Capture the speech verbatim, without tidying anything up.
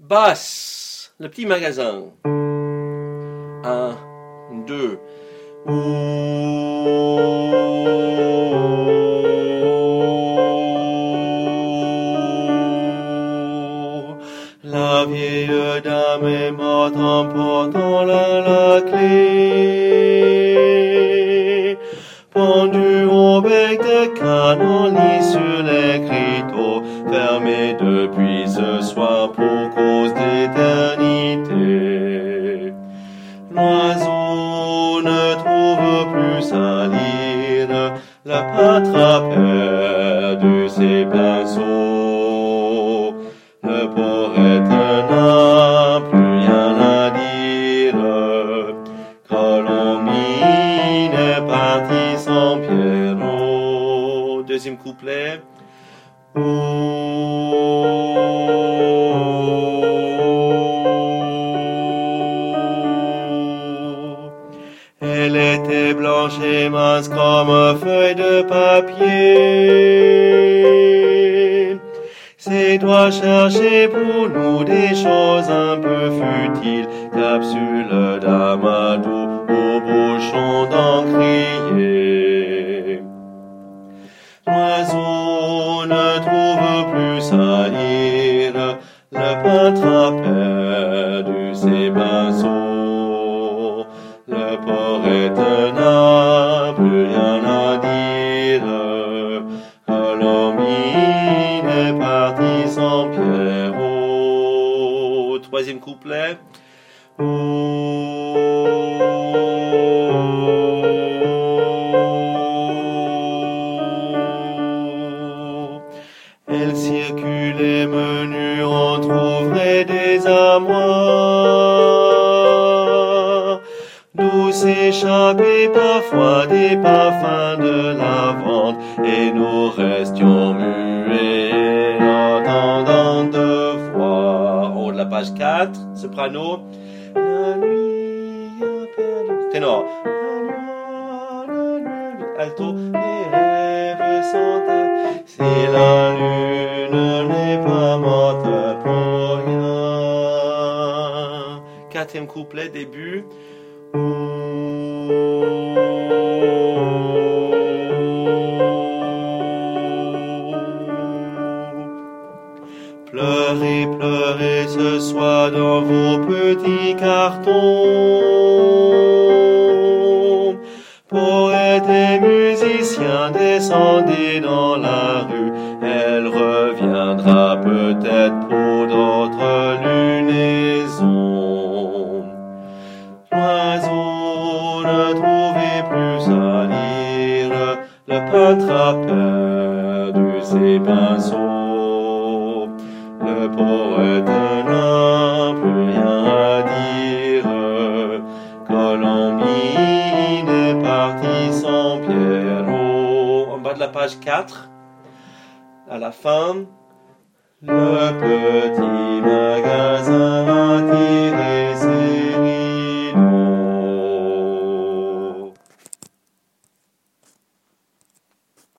Basse, le petit magasin. Un, deux. La vieille dame est morte en portant la, la clé. Pendue au bec de canon, lit sur l'écriteau, fermé depuis ce soir pour cause d'éternité. L'oiseau ne trouve plus à lire, le pâtre a perdu ses pinceaux. Le poète n'a plus rien à dire, Colombine est partie sans Pierrot. Deuxième couplet. Elle était blanche et mince comme feuille de papier. Ses doigts cherchaient pour nous des choses un peu futiles, capsule d'amadou au bouchon d'encrier. L'oiseau ne trouve plus à lire, le peintre a perdu ses pinceaux. Le poète n'a plus rien à dire, Colombine est partie sans Pierrot. Troisième couplet. Elle circulait menue, on trouverait des amours, d'où s'échappaient parfois des parfums de lavande, et nous restions muets, entendant deux voix. En haut de la page quatre, soprano. La nuit a perdu. Ténor. La nuit, alto. Les rêves sont à... Si la lune n'est pas morte pour rien. Quatrième couplet, début. Pleurez, pleurez ce soir dans vos petits cartons. Poètes et musiciens, descendez dans la rue. Elle reviendra peut-être pour d'autres lunaisons. L'oiseau ne trouvait plus à lire, le peintre a perdu ses pinceaux. Le poète n'a plus rien à dire, Colombine est partie sans Pierrot. En bas de la page quatre, à la fin, le